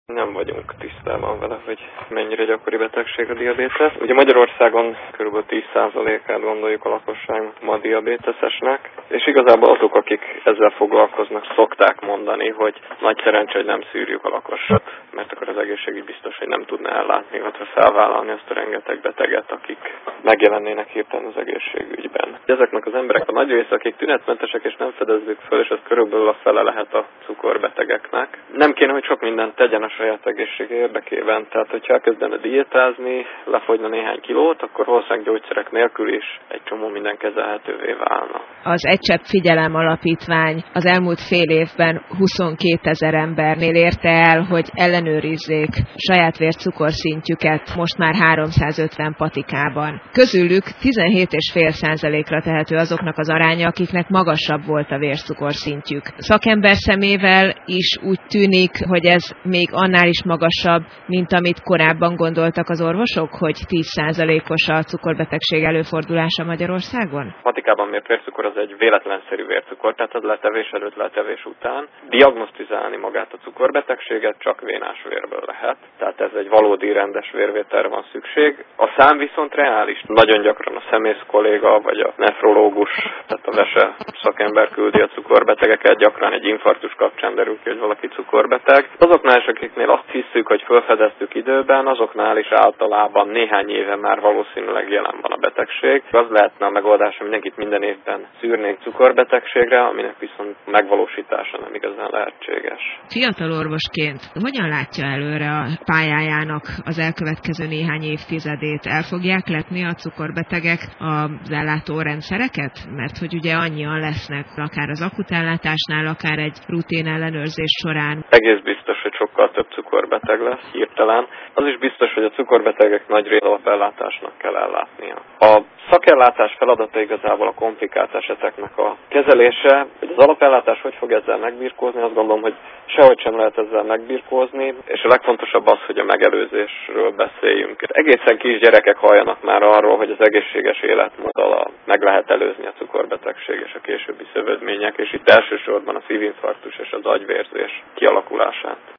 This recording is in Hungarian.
Nem vagyunk tisztában vele, hogy mennyire gyakori betegség a diabétesz. Ugye Magyarországon kb. 10%-át gondoljuk a lakosságnak ma diabéteszesnek, és igazából azok, akik ezzel foglalkoznak, szokták mondani, hogy nagy szerencsé, hogy nem szűrjük a lakosat, mert akkor az egészségügy biztos, hogy nem tudna ellátni, illetve felvállalni azt a rengeteg beteget, akik megjelennének hirtelen az egészségügyben. Ezeknek az emberek a nagy része, akik tünetmentesek és nem fedezzük föl, és ez körülbelül a fele lehet a cukorbetegeknek. Nem kéne, hogy sok mindent tegyen a saját egészsége érdekében. Tehát, hogyha elkezdene diétázni, lefogyna néhány kilót, akkor valószínűleg gyógyszerek nélkül is egy csomó minden kezelhetővé válna. Az Egy Csepp Figyelem Alapítvány az elmúlt fél évben 22 000 embernél érte el, hogy ellenőrizzék saját vércukorszintjüket most már 350 patikában. Közülük 17,5%-ra tehető azoknak az aránya, akiknek magasabb volt a vércukorszintjük. Szakember szemével is úgy tűnik, hogy ez még annál is magasabb, mint amit korábban gondoltak az orvosok, hogy 10%-os a cukorbetegség előfordulása Magyarországon? Patikában mért vércukor az egy véletlenszerű vércukor, tehát az letevés előtt, letevés után. Diagnosztizálni magát a cukorbetegséget csak vénás vérből lehet, tehát ez egy valódi rendes vérvételre van szükség. A szám viszont reális. Nagyon gyakran a szemész kolléga vagy a nefrológus, tehát a vese szakember küldi a cukorbetegeket, gyakran egy infarktus kapcsán derül ki, hogy valaki cukorbeteg. Azoknál is, akiknél azt hiszük, hogy felfedeztük időben, azoknál is általában néhány éve már valószínűleg jelen van a betegség. Az lehetne a megoldás, hogy mindenkit minden évben szűrnénk cukorbetegségre, aminek viszont megvalósítása nem igazán lehetséges. Fiatal orvosként hogyan látja előre a pályájának az elkövetkező néhány évtizedét? El fogják letni a cukorbetegek az ellátórendszereket? Mert hogy ugye annyian lesznek, akár az akut ellátásnál, akár egy rutin ellenőrzés során. Egész biztos, hogy sokkal több cukorbeteg lesz hirtelen. Az is biztos, hogy a cukorbetegek nagy része alapellátásnak kell ellátnia. A szakellátás feladata igazából a komplikált eseteknek a kezelése, hogy az alapellátás hogy fog ezzel megbirkózni, azt gondolom, hogy sehogy sem lehet ezzel megbirkózni, és a legfontosabb az, hogy a megelőzésről beszéljünk. Egészen kis gyerekek halljanak már arról, hogy az egészséges életmóddal meg lehet előzni a cukorbetegség és a későbbi szövődmények, és itt elsősorban a szívinfarktus és az agyvérzés kialakulását.